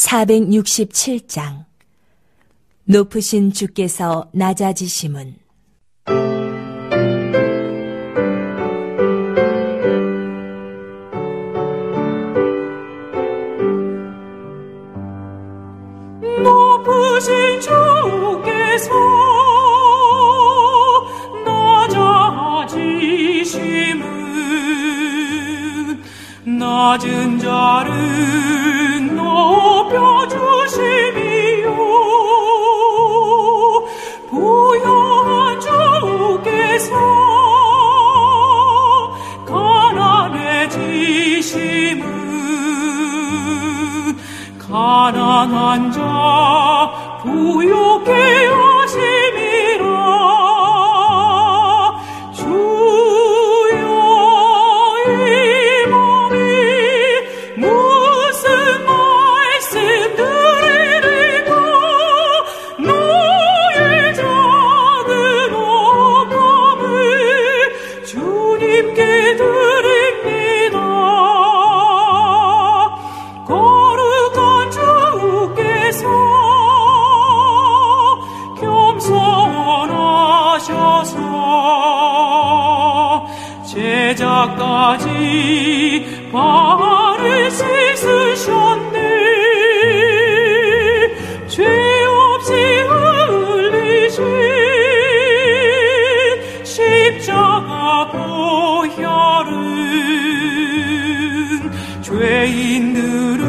467장 높으신 주께서 낮아지심은. 높으신 주께서 낮아지심은 낮은 자를 높여주심이요 부요한 주께서 가난해지심은 가난한 자 부요케 하심이라. 주여 이 몸이 무슨 말씀 드리리까. 너의 작은 억함을 주님께 드립니다. 거룩한 주께서 겸손하셔서 제자까지 발을 씻으셨네. 죄 없이 흘리신 십자가 보혈은 죄인들을